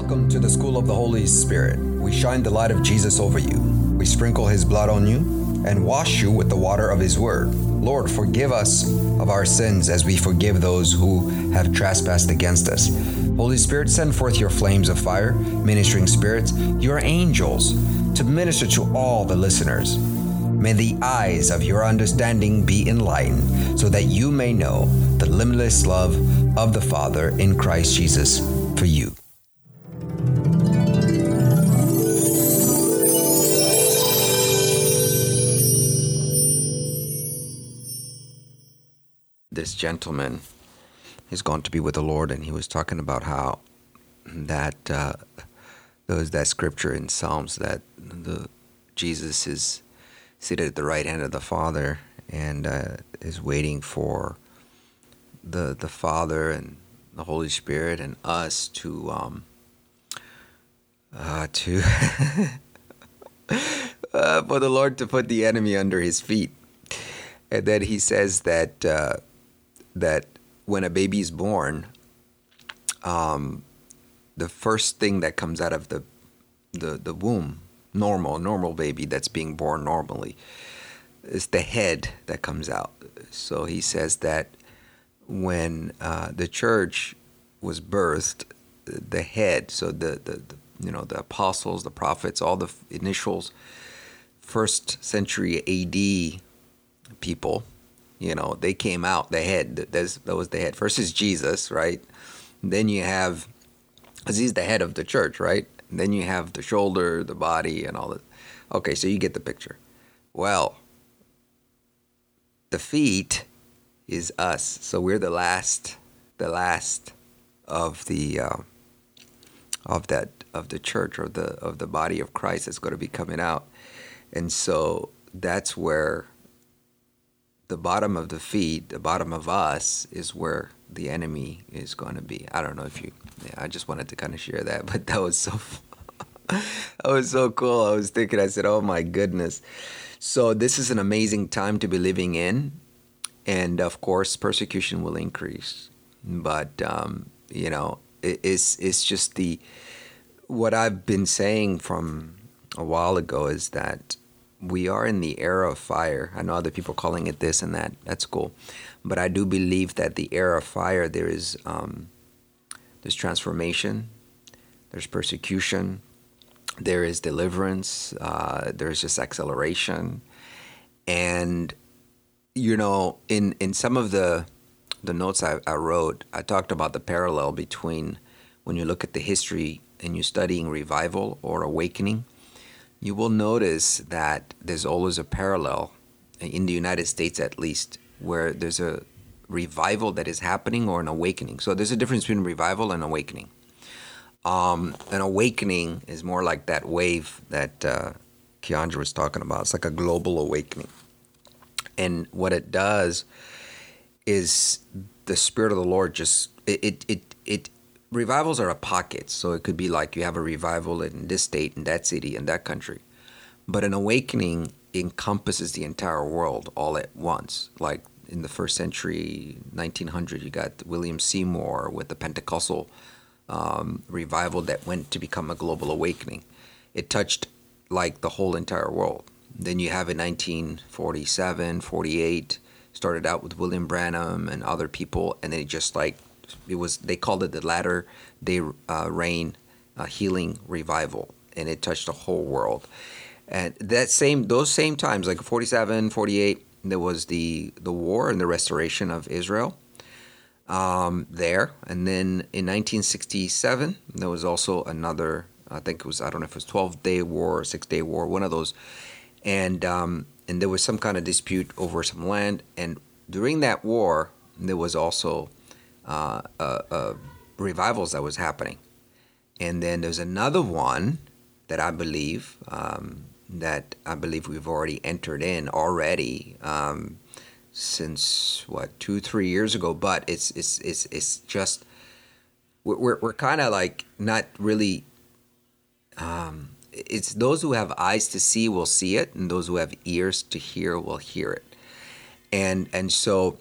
Welcome to the School of the Holy Spirit. We shine the light of Jesus over you. We sprinkle His blood on you and wash you with the water of His word. Lord, forgive us of our sins as we forgive those who have trespassed against us. Holy Spirit, send forth your flames of fire, ministering spirits, your angels, to minister to all the listeners. May the eyes of your understanding be enlightened so that you may know the limitless love of the Father in Christ Jesus for you. This gentleman is going to be with the Lord, and he was talking about how that there was that scripture in Psalms that Jesus is seated at the right hand of the Father and is waiting for the Father and the Holy Spirit and us to for the Lord to put the enemy under His feet. And then he says that that when a baby is born, the first thing that comes out of the womb, normal baby that's being born normally, is the head that comes out. So he says that when the church was birthed, the head, so the apostles, the prophets, all the initials, first century AD people, they came out, the head, that was the head. First is Jesus, right? Then you have, because He's the head of the church, right? And then you have the shoulder, the body, and all that. Okay, so you get the picture. Well, the feet is us. So we're the last of the church, or of the body of Christ that's going to be coming out. And so that's where the bottom of the feet, the bottom of us, is where the enemy is going to be. I don't know if I just wanted to kind of share that, but that was so cool. I was thinking, I said, oh my goodness. So this is an amazing time to be living in. And of course, persecution will increase. But, it's just what I've been saying from a while ago is that we are in the era of fire. I know other people are calling it this and that. That's cool. But I do believe that the era of fire, there's transformation, there's persecution, there is deliverance, there's just acceleration. And, in some of the notes I wrote, I talked about the parallel between when you look at the history and you're studying revival or awakening. You will notice that there's always a parallel, in the United States at least, where there's a revival that is happening or an awakening. So there's a difference between revival and awakening. An awakening is more like that wave that Keandra was talking about. It's like a global awakening. And what it does is the Spirit of the Lord just, revivals are a pocket. So it could be like you have a revival in this state, in that city, in that country. But an awakening encompasses the entire world all at once. Like in the first century, 1900, you got William Seymour with the Pentecostal revival that went to become a global awakening. It touched like the whole entire world. Then you have in 1947, 48, started out with William Branham and other people, and then they called it the Latter Day Rain healing revival, and it touched the whole world. And those same times, like 47, 48, there was the war and the restoration of Israel there. And then in 1967, there was also another, I don't know if it was 12-day war or 6-day war, one of those. And there was some kind of dispute over some land. And during that war, there was also revivals that was happening. And then there's another one that I believe we've already entered in already since 2-3 years ago. But it's just we're kind of like not really. It's those who have eyes to see will see it, and those who have ears to hear will hear it. And so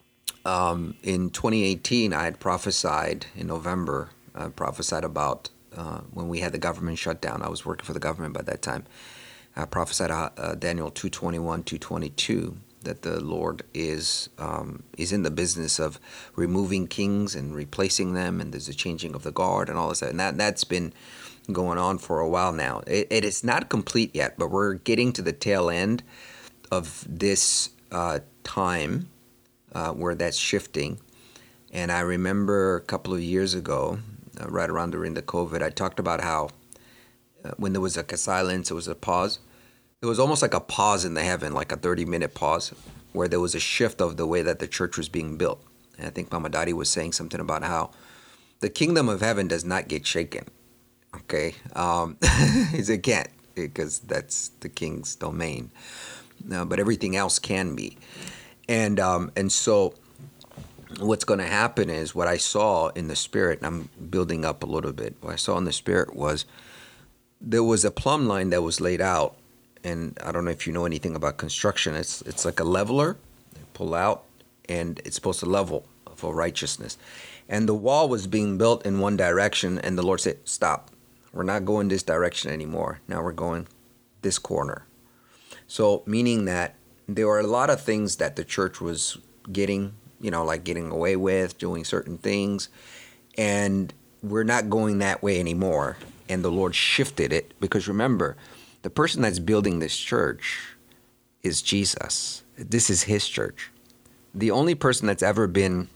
in 2018, I had prophesied in November, prophesied about when we had the government shut down. I was working for the government by that time. I prophesied Daniel 2:21, 2:22, that the Lord is in the business of removing kings and replacing them, and there's a changing of the guard and all this. And that's been going on for a while now. It is not complete yet, but we're getting to the tail end of this time where that's shifting. And I remember a couple of years ago, right around during the COVID, I talked about how when there was like a silence, it was a pause. It was almost like a pause in the heaven, like a 30-minute pause, where there was a shift of the way that the church was being built. And I think Mama Dottie was saying something about how the kingdom of heaven does not get shaken. Okay, it can't, because that's the king's domain. But everything else can be, and so what's going to happen is what I saw in the spirit. And I'm building up a little bit. What I saw in the spirit was there was a plumb line that was laid out, and I don't know if you know anything about construction. It's like a leveler, you pull out, and it's supposed to level for righteousness. And the wall was being built in one direction, and the Lord said, "Stop. We're not going this direction anymore. Now we're going this corner." So meaning that there were a lot of things that the church was getting, like getting away with, doing certain things. And we're not going that way anymore. And the Lord shifted it, because remember, the person that's building this church is Jesus. This is his church. The only person that's ever been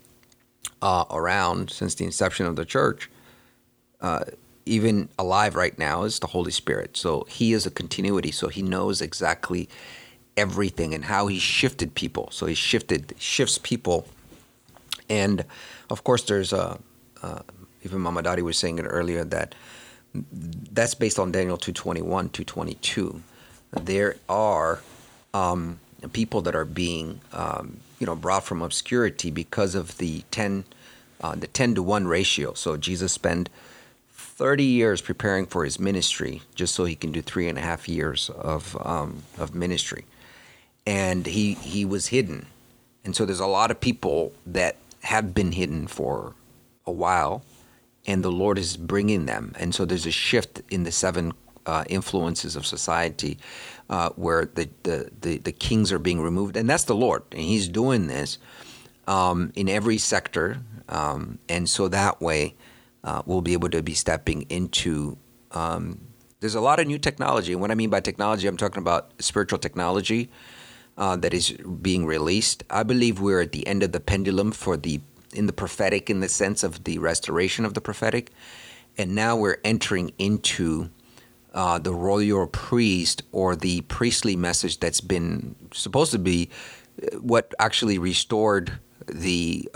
around since the inception of the church, even alive right now, is the Holy Spirit. So he is a continuity. So he knows exactly everything and how he shifted people. So he shifts people. And of course, there's even Mama Dottie was saying it earlier, that's based on Daniel 2:21, 2:22. There are people that are being brought from obscurity because of the 10 to 1 ratio. So Jesus spent 30 years preparing for his ministry just so he can do 3.5 years of ministry. And he was hidden. And so there's a lot of people that have been hidden for a while, and the Lord is bringing them. And so there's a shift in the 7 influences of society where the kings are being removed. And that's the Lord. And he's doing this in every sector. And so that way, we'll be able to be stepping into, there's a lot of new technology. And what I mean by technology, I'm talking about spiritual technology that is being released. I believe we're at the end of the pendulum in the prophetic, in the sense of the restoration of the prophetic. And now we're entering into the royal priest, or the priestly message that's been supposed to be what actually restored the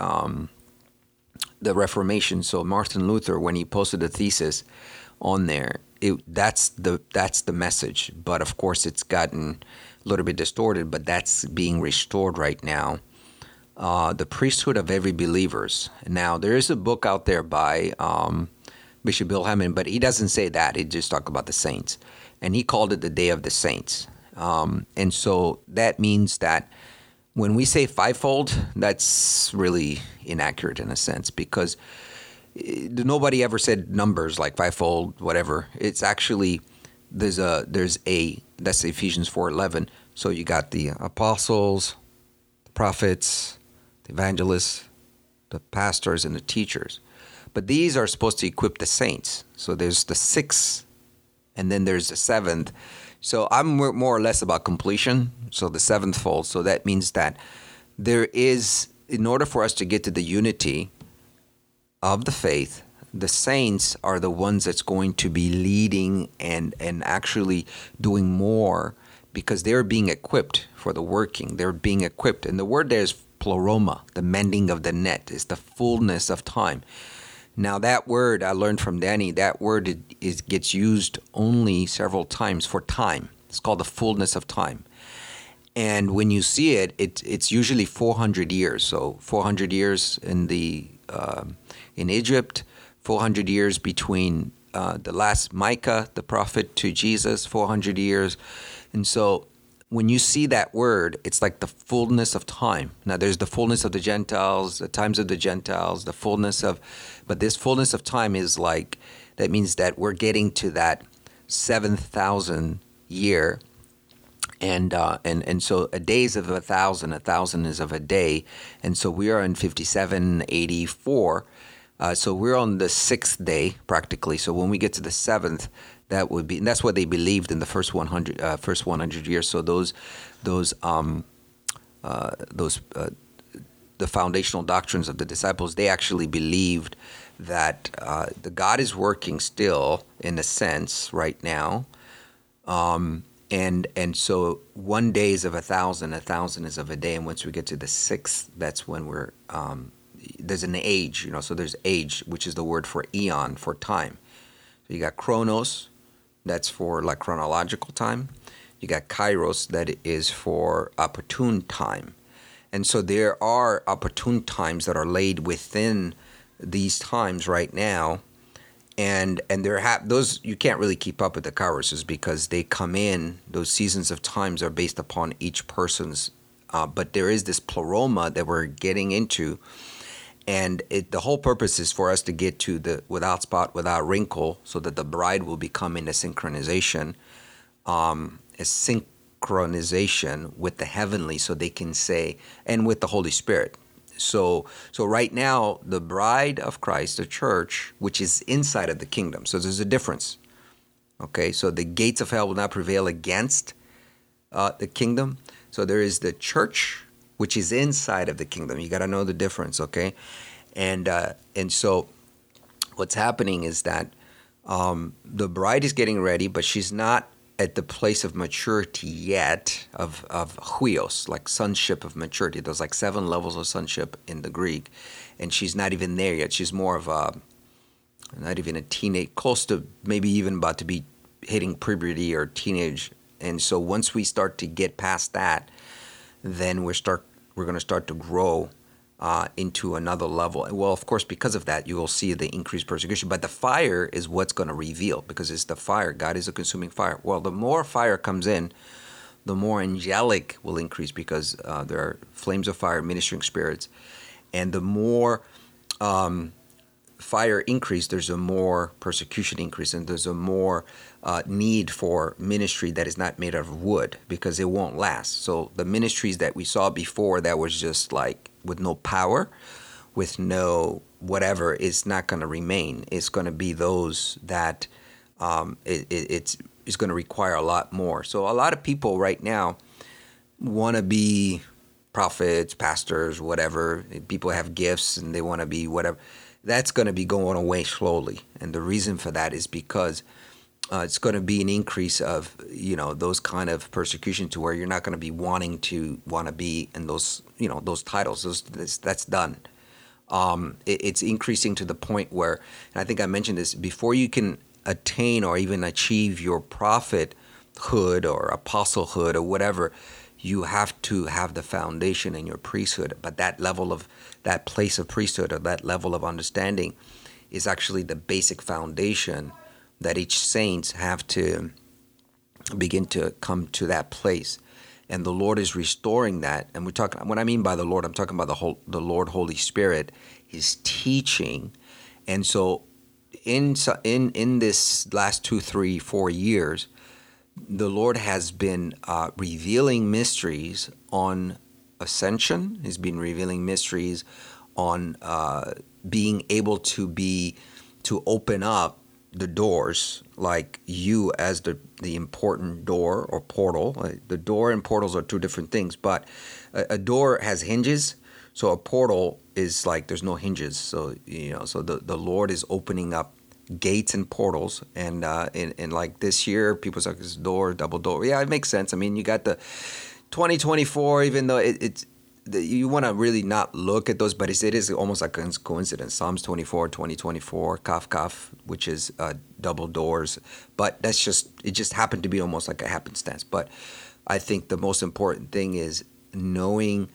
Reformation. So Martin Luther, when he posted a thesis on there, that's the message. But of course, it's gotten a little bit distorted. But that's being restored right now. The priesthood of every believers. Now, there is a book out there by Bishop Bill Hamon, but he doesn't say that. He just talks about the saints, and he called it the Day of the Saints. And so that means that when we say fivefold, that's really inaccurate in a sense, because nobody ever said numbers like fivefold, whatever. It's actually that's Ephesians 4:11. So you got the apostles, the prophets, the evangelists, the pastors, and the teachers. But these are supposed to equip the saints. So there's the 6th, and then there's the 7th. So I'm more or less about completion. So the 7th fold. So that means that there is, in order for us to get to the unity of the faith, the saints are the ones that's going to be leading and actually doing more, because they're being equipped for the working. They're being equipped. And the word there is pleroma, the mending of the net, is the fullness of time. Now that word, I learned from Danny, that word gets used only several times for time. It's called the fullness of time. And when you see it, it's usually 400 years. So 400 years in Egypt, 400 years between the last Micah, the prophet, to Jesus, 400 years. And so when you see that word, it's like the fullness of time. Now there's the fullness of the Gentiles, the times of the Gentiles, but this fullness of time is like That means that we're getting to that 7,000 year, and so a day is of 1,000, 1,000 is of a day, and so we are in 5784. So we're on the sixth day practically. So when we get to the seventh, that would be, and that's what they believed in the first 100 years. So those the foundational doctrines of the disciples, they actually believed that the God is working still in a sense right now, and so one day is of 1,000, 1,000 is of a day, and once we get to the sixth, that's when we're there's an age, so there's age, which is the word for eon, for time. So you got chronos, that's for like chronological time. You got kairos, that is for opportune time. And so there are opportune times that are laid within these times right now, and those you can't really keep up with the kairoses because they come in. Those seasons of times are based upon each person's, but there is this pleroma that we're getting into, and the whole purpose is for us to get to the without spot, without wrinkle, so that the bride will become in a synchronization, with the heavenly, so they can say, and with the Holy Spirit. So right now, the bride of Christ, the church, which is inside of the kingdom. So there's a difference. Okay, so the gates of hell will not prevail against the kingdom. So there is the church, which is inside of the kingdom. You got to know the difference, okay? And so what's happening is that the bride is getting ready, but she's not at the place of maturity yet, of huios, like sonship of maturity. There's like 7 levels of sonship in the Greek, and she's not even there yet. She's more of not even a teenage, close to maybe even about to be hitting puberty or teenage. And so once we start to get past that, then we're going to start to grow into another level. Well, of course, because of that, you will see the increased persecution. But the fire is what's going to reveal, because it's the fire. God is a consuming fire. Well, the more fire comes in, the more angelic will increase, because there are flames of fire, ministering spirits. And the more fire increase, there's a more persecution increase, and there's a more need for ministry that is not made out of wood, because it won't last. So the ministries that we saw before, that was just like with no power, with no whatever, is not going to remain. It's going to be those that it's going to require a lot more. So a lot of people right now want to be prophets, pastors, whatever. People have gifts and they want to be whatever. That's going to be going away slowly. And the reason for that is because it's going to be an increase of, those kind of persecution, to where you're not going to be want to be in those, those titles. That's done. It's increasing to the point where, and I think I mentioned this, before you can attain or even achieve your prophethood or apostlehood or whatever, you have to have the foundation in your priesthood. But that place of priesthood, or that level of understanding, is actually the basic foundation that each saints have to begin to come to that place. And the Lord is restoring that. And when I mean by the Lord, I'm talking about the Lord Holy Spirit, His teaching. And so in this last 2, 3, 4 years, the Lord has been revealing mysteries on ascension. He's been revealing mysteries on being able to open up the doors, like you as the important door or portal. The door and portals are two different things, but a door has hinges. So a portal is like there's no hinges. So so the Lord is opening up gates and portals, and like this year, people say this door, double door. Yeah, it makes sense. I mean, you got the 2024, even though you want to really not look at those, but it is almost like a coincidence. Psalms 24, 2024, kaf kaf, which is double doors. But it just happened to be almost like a happenstance. But I think the most important thing is knowing,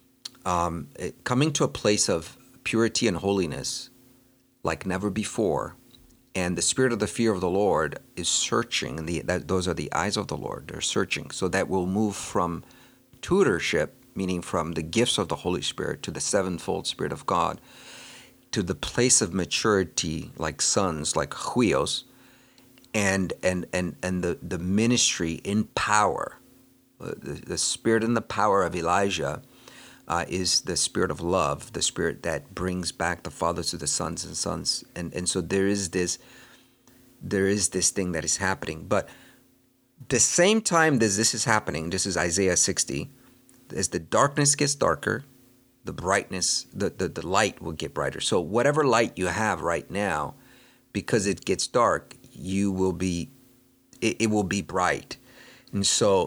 coming to a place of purity and holiness like never before. And the spirit of the fear of the Lord is searching, and those are the eyes of the Lord. They're searching. So that will move from tutorship, meaning from the gifts of the Holy Spirit, to the sevenfold Spirit of God, to the place of maturity like sons, like huios, and the ministry in power. The spirit and the power of Elijah is the spirit of love, the spirit that brings back the fathers to the sons and sons. And so there is this thing that is happening. But the same time that this is happening, this is Isaiah 60, as the darkness gets darker, the brightness, the light will get brighter. So whatever light you have right now, because it gets dark, it will be bright. And so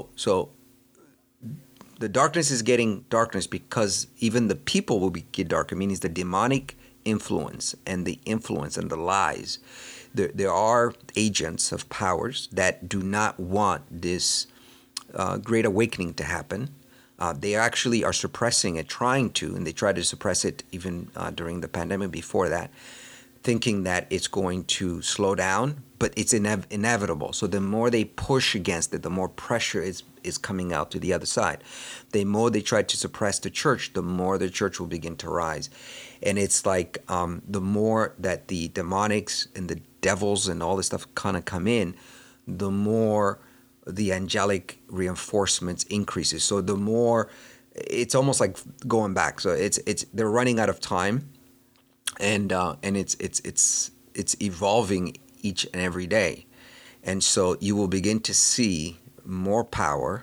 the darkness is getting darkness because even the people will get darker, meaning the demonic influence and the lies. There are agents of powers that do not want this great awakening to happen. They actually are suppressing it, trying to, and they tried to suppress it even during the pandemic before that, thinking that it's going to slow down, but it's inevitable. So the more they push against it, the more pressure is coming out to the other side. The more they try to suppress the church, the more the church will begin to rise. And it's like the more that the demonics and the devils and all this stuff kind of come in, the more the angelic reinforcements increases. So the more, it's almost like going back. So it's they're running out of time, and it's evolving each and every day. And so you will begin to see more power,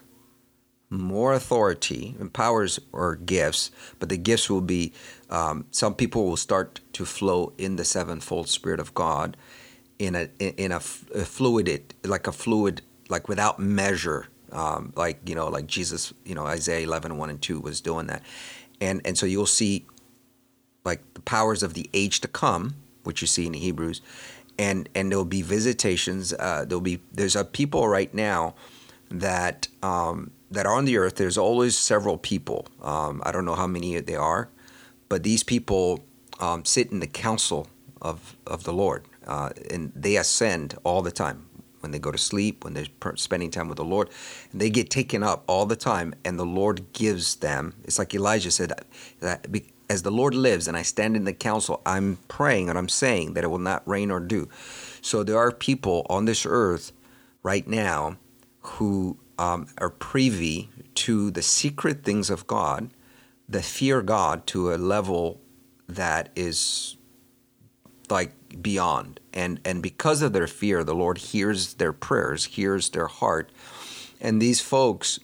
more authority, and powers are gifts, but the gifts will be, some people will start to flow in the sevenfold Spirit of God in a fluid, like without measure, like Jesus, Isaiah 11:1 and 2 was doing that. And so you'll see like the powers of the age to come, which you see in Hebrews, and there'll be visitations. There's a people right now that are on the earth. There's always several people. I don't know how many they are, but these people sit in the council of the Lord, and they ascend all the time. When they go to sleep, when they're spending time with the Lord, and they get taken up all the time, and the Lord gives them. It's like Elijah said, that as the Lord lives and I stand in the council, I'm praying and I'm saying that it will not rain or dew. So there are people on this earth right now who are privy to the secret things of God, that fear God to a level that is like beyond. And because of their fear, the Lord hears their prayers, hears their heart. And these folks,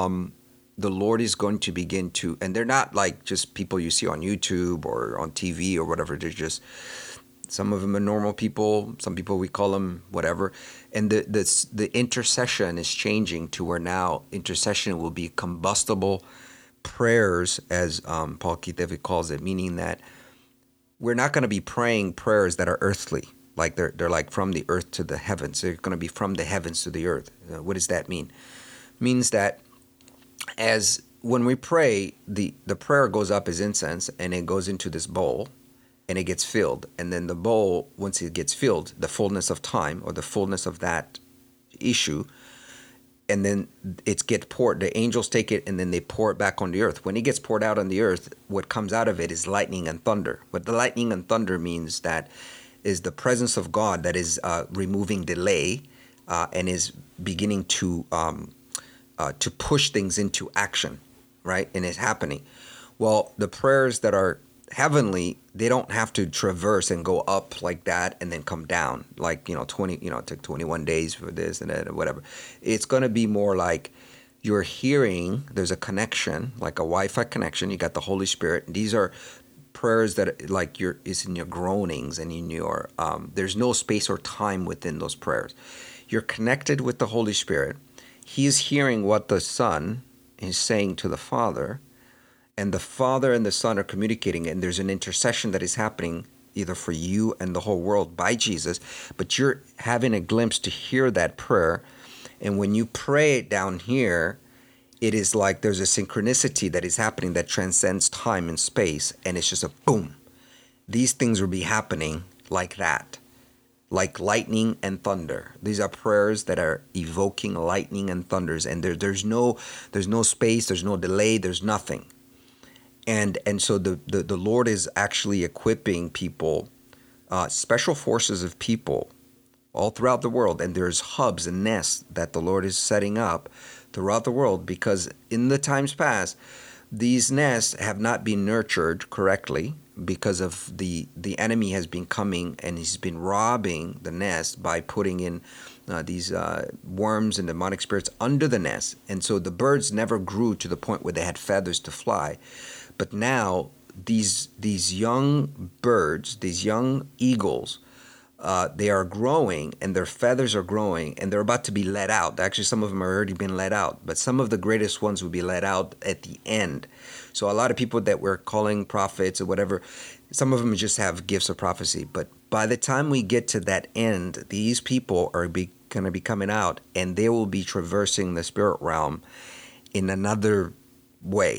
the Lord is going to begin to, and they're not like just people you see on YouTube or on TV or whatever. They're just, some of them are normal people. Some people, we call them whatever. And the intercession is changing to where now intercession will be combustible prayers, as Paul Keith calls it, meaning that we're not going to be praying prayers that are earthly, like they're like from the earth to the heavens. They're going to be from the heavens to the earth. What does that mean? It means that as when we pray, the prayer goes up as incense, and it goes into this bowl, and it gets filled. And then the bowl, once it gets filled, the fullness of time or the fullness of that issue, and then it gets poured. The angels take it and then they pour it back on the earth. When it gets poured out on the earth, what comes out of it is lightning and thunder. What the lightning and thunder means that is the presence of God that is removing delay and is beginning to push things into action, right? And it's happening. Well, the prayers that are heavenly, they don't have to traverse and go up like that and then come down like, it took 21 days for this and that or whatever. It's going to be more like you're hearing, there's a connection, like a Wi-Fi connection. You got the Holy Spirit. These are prayers that like is in your groanings and in your, there's no space or time within those prayers. You're connected with the Holy Spirit. He is hearing what the Son is saying to the Father, and the Father and the Son are communicating, and there's an intercession that is happening either for you and the whole world by Jesus, but you're having a glimpse to hear that prayer. And when you pray it down here, it is like there's a synchronicity that is happening that transcends time and space, and it's just a boom. These things will be happening like that, like lightning and thunder. These are prayers that are evoking lightning and thunders, and there's no space, there's no delay, there's nothing. And so the Lord is actually equipping people, special forces of people all throughout the world, and there's hubs and nests that the Lord is setting up throughout the world, because in the times past, these nests have not been nurtured correctly because of the enemy has been coming and he's been robbing the nest by putting in these worms and demonic spirits under the nest, and so the birds never grew to the point where they had feathers to fly. But now these young birds, these young eagles, they are growing and their feathers are growing and they're about to be let out. Actually, some of them are already been let out, but some of the greatest ones will be let out at the end. So a lot of people that we're calling prophets or whatever, some of them just have gifts of prophecy. But by the time we get to that end, these people are going to be coming out and they will be traversing the spirit realm in another way.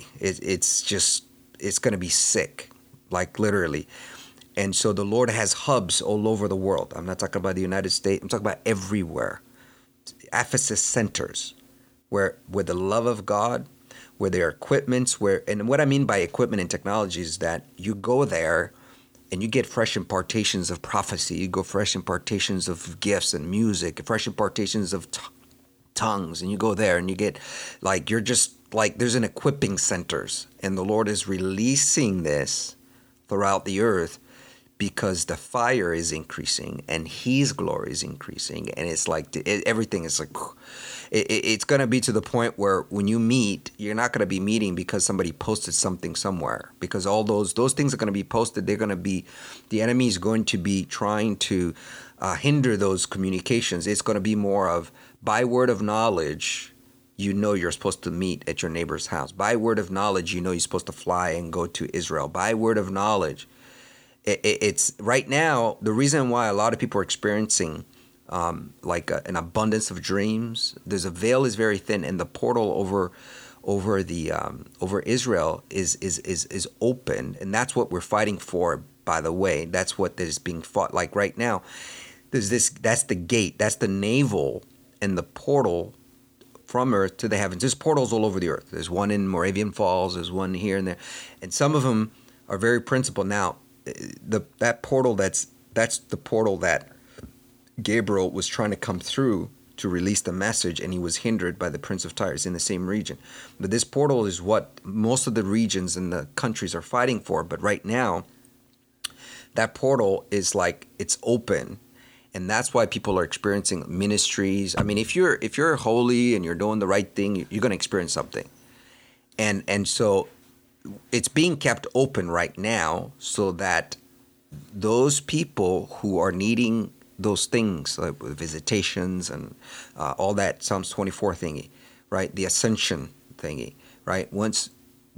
It's going to be sick, like literally. And so the Lord has hubs all over the world. I'm not talking about the United States. I'm talking about everywhere. Ephesus centers where the love of God, where there are equipments, and what I mean by equipment and technology is that you go there and you get fresh impartations of prophecy. You go fresh impartations of gifts and music, fresh impartations of tongues. And you go there and you get you're just like, there's an equipping centers. And the Lord is releasing this throughout the earth, because the fire is increasing and his glory is increasing. And it's like everything is like, it's going to be to the point where when you meet, you're not going to be meeting because somebody posted something somewhere, because all those things are going to be posted. They're going to be, the enemy is going to be trying to hinder those communications. It's going to be more of, by word of knowledge, you're supposed to meet at your neighbor's house. By word of knowledge, you're supposed to fly and go to Israel. By word of knowledge. It's right now, the reason why a lot of people are experiencing an abundance of dreams. There's a veil is very thin, and the portal over Israel is open, and that's what we're fighting for. By the way, that's what is being fought. Like right now, there's this. That's the gate. That's the navel and the portal from earth to the heavens. There's portals all over the earth. There's one in Moravian Falls. There's one here and there, and some of them are very principled. Now, that portal that's the portal that Gabriel was trying to come through to release the message, and he was hindered by the Prince of Tyre. It's in the same region. But this portal is what most of the regions and the countries are fighting for. But right now, that portal is like, it's open. And that's why people are experiencing ministries. I mean, if you're holy and you're doing the right thing, you're going to experience something. And so it's being kept open right now so that those people who are needing those things, like visitations and all that Psalms 24 thingy, right? The ascension thingy, right? Once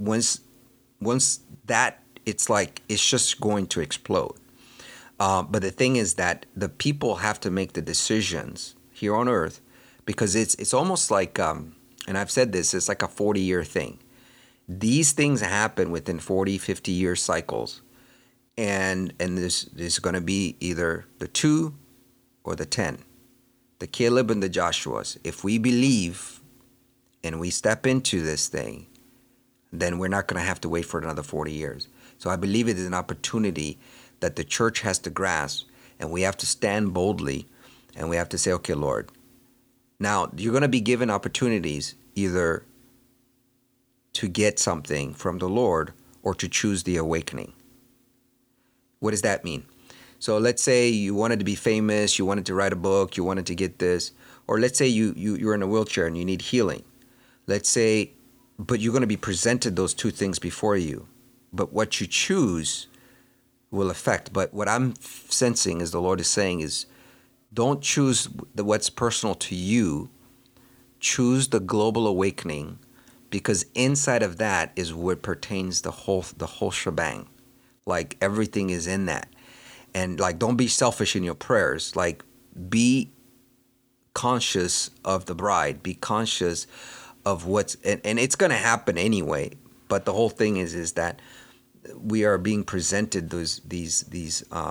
that, it's like, it's just going to explode. But the thing is that the people have to make the decisions here on earth, because it's almost like, and I've said this, it's like a 40-year thing. These things happen within 40, 50-year cycles. And this is going to be either the 2 or the 10, the Caleb and the Joshuas. If we believe and we step into this thing, then we're not going to have to wait for another 40 years. So I believe it is an opportunity that the church has to grasp, and we have to stand boldly, and we have to say, okay, Lord, now you're going to be given opportunities either to get something from the Lord or to choose the awakening. What does that mean? So let's say you wanted to be famous, you wanted to write a book, you wanted to get this, or let's say you're in a wheelchair and you need healing. Let's say, but you're going to be presented those two things before you. But what you choose will affect. But what I'm sensing is the Lord is saying is, don't choose what's personal to you. Choose the global awakening, because inside of that is what pertains the whole shebang. Like everything is in that. And like, don't be selfish in your prayers. Like, be conscious of the bride. Be conscious of what's, and it's going to happen anyway. But the whole thing is that we are being presented these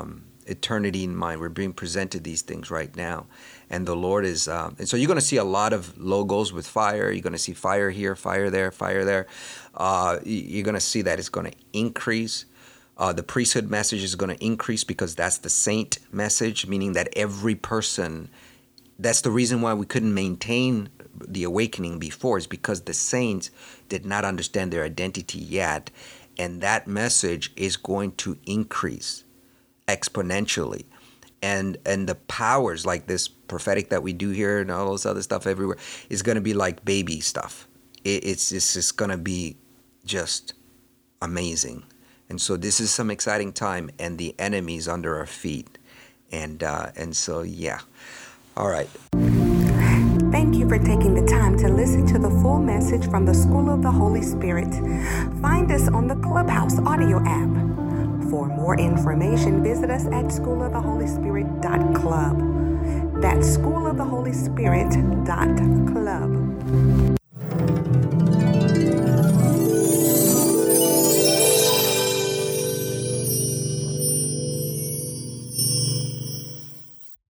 eternity in mind. We're being presented these things right now. And the Lord is, and so you're going to see a lot of logos with fire. You're going to see fire here, fire there, fire there. You're going to see that it's going to increase. The priesthood message is going to increase because that's the saint message, meaning that every person, that's the reason why we couldn't maintain the awakening before, is because the saints did not understand their identity yet. And that message is going to increase exponentially. And the powers like this prophetic that we do here and all this other stuff everywhere is going to be like baby stuff. It's just going to be just amazing. And so this is some exciting time, and the enemy's under our feet. And so, yeah. All right. Thank you for taking the time to listen to the full message from the School of the Holy Spirit. Find us on the Clubhouse audio app. For more information, visit us at schooloftheholyspirit.club. That's schooloftheholyspirit.club.